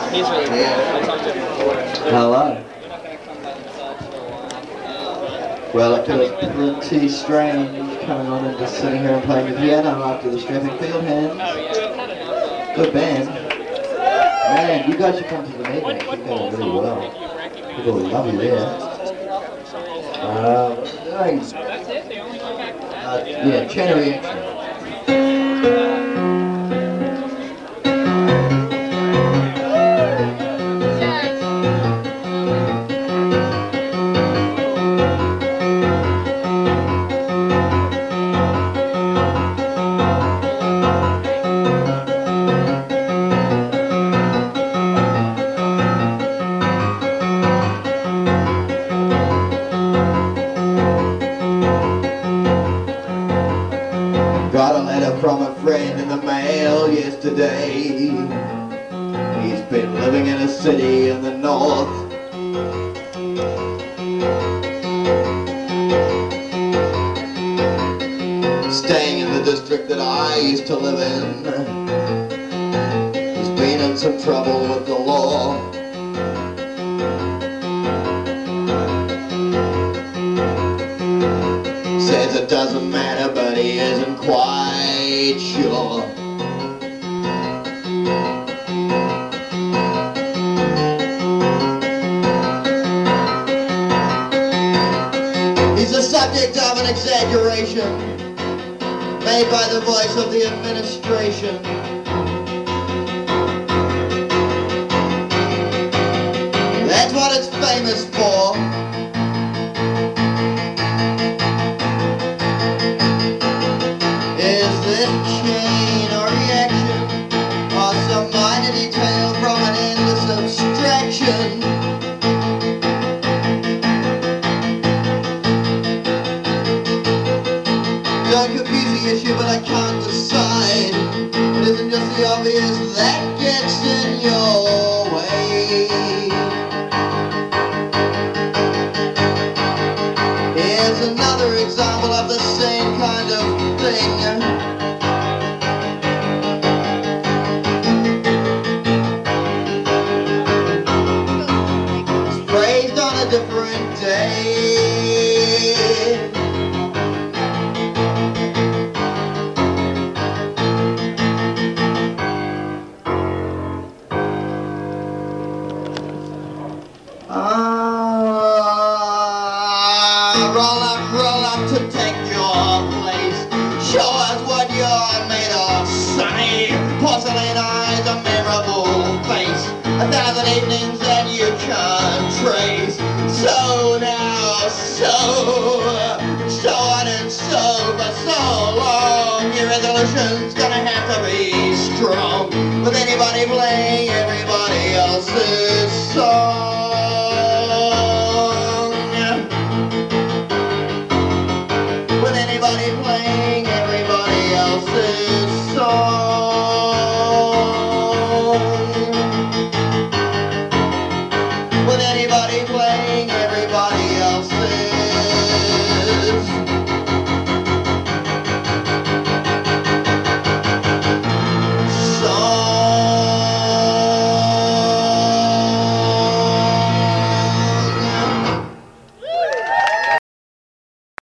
He's really cool. I talked to him before. Hello. You're not gonna come by inside for a while. Well, it feels pretty strange coming on and just sitting here and playing the piano after the Strapping Field Hands. Oh yeah. Good band. Man, you guys should come to the meeting. It's going really well. People will love you there. Doing, yeah, chain reaction. Got a letter from a friend in the mail yesterday. He's been living in a city in the north. Staying in the district that I used to live in. He's been in some trouble with the law. Says it doesn't matter, but he isn't quite sure. He's the subject of an exaggeration made by the voice of the administration. That's what it's famous for. Is it chain or reaction, or some minor detail from an endless abstraction? Don't confuse the issue, but I can't decide. It isn't just the obvious that gets in your way. Here's another example of the same kind of thing. It's phrased on a different day. Roll up to take your place. Show us what you're made of, sonny. Porcelain eyes, a memorable face. 1,000 evenings that you can't trace. So now, so on and so for so long. Your resolution's gonna have to be